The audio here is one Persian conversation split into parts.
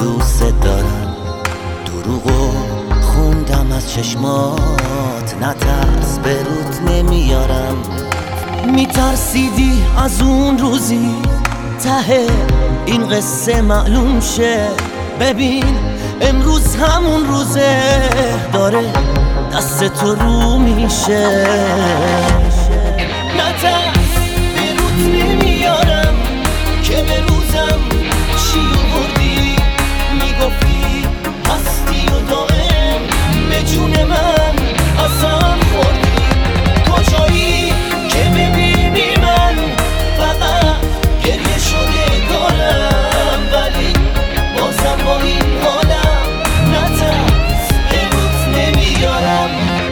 دوست دارم، دروغو خوندم از چشمات، نترس به روت نمیارم. میترسیدی از اون روزی ته این قصه معلوم شه، ببین امروز همون روزه داره دست تو رو میشه. نترس به روت نمیارم که به روزم چی آوردی، میگفتی هستی و دائم به جون من قسم خوردی. کجایی که ببینی من فقط گریه شده دارم، ولی بازم با این حالم نترس به روت نمیارم.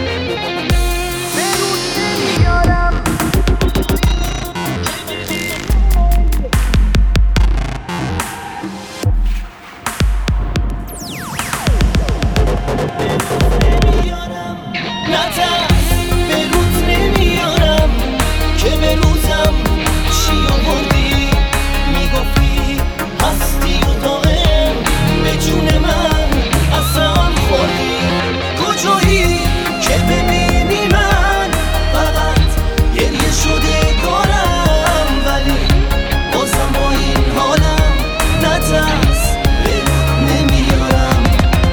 نترس به روت نمیارم که به روزم چی آوردی، میگفتی هستی و دائم به جون من قسم خوردی. کجایی که ببینی من فقط گریه شده دارم، ولی بازم با این حالم نترس به روت نمیارم.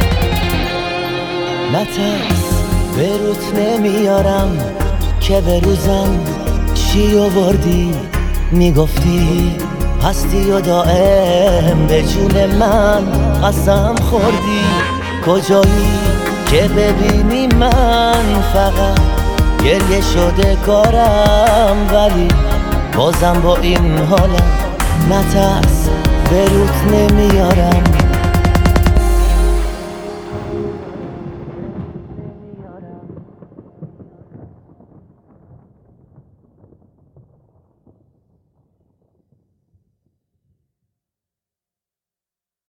نترس به روت نمیارم که به روزم چی آوردی، میگفتی هستی و دائم به جون من قسم خوردی. کجایی که ببینی من فقط گریه شده کارم، ولی بازم با این حالم نترس به روت نمیارم.